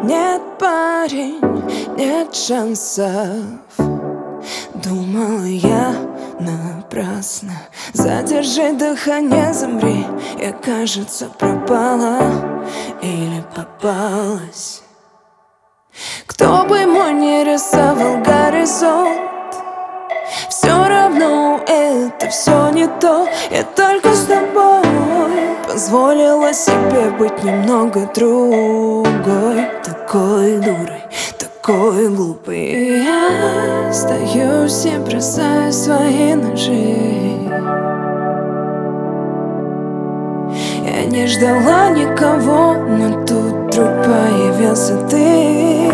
Нет, парень, нет шансов. Думала я напрасно. Задержи дыхание, замри. Я, кажется, пропала или попалась. Кто бы мой не рисовал горизонт, все равно это все не то. Я только с тобой позволила себе быть немного другой. Такой дурой, такой глупый. Я остаюсь и бросаю свои ножи. Я не ждала никого, но тут вдруг появился ты.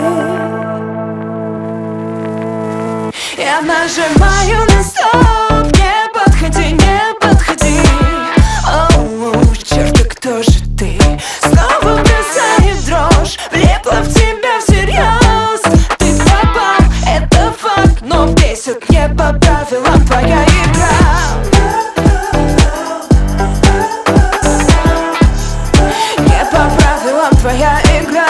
Я нажимаю на стоп. Не подходи, не подходи. Оу, черт, и кто же ты? Снова бросает дрожь. Влипла в тебя всерьез. Ты попал, это факт, но бесит не по правилам твоя игра. Не по правилам твоя игра.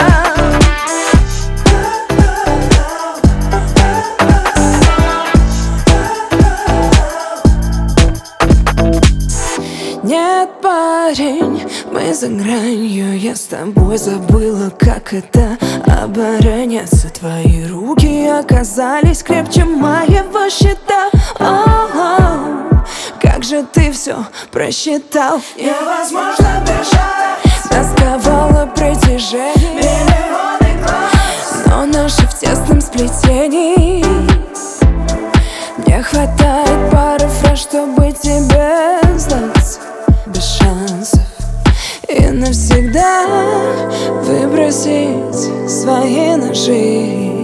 Нет, парень, мы за гранью. Я с тобой забыла, как это обороняться. Твои руки оказались крепче моего щита. О-о-о, как же ты все просчитал. Невозможно бежать, нас сковало притяжение, миллионы глаз, но наши в тесном сплетении. Не хватает пары фраз, чтобы тебе сдаться. Без шансов и навсегда выбросить свои ножи.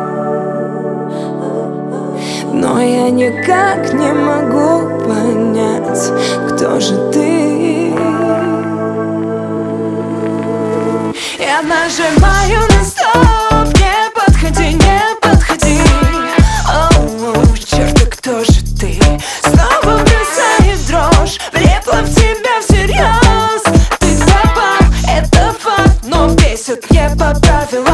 Но я никак не могу понять, кто же ты. Я нажимаю на стоп. Не подходи, не подходи. Оу, черт, и кто же ты? Снова бросает дрожь. Влипла в тебя всерьез. Ты попал, это факт, но бесит не по правилам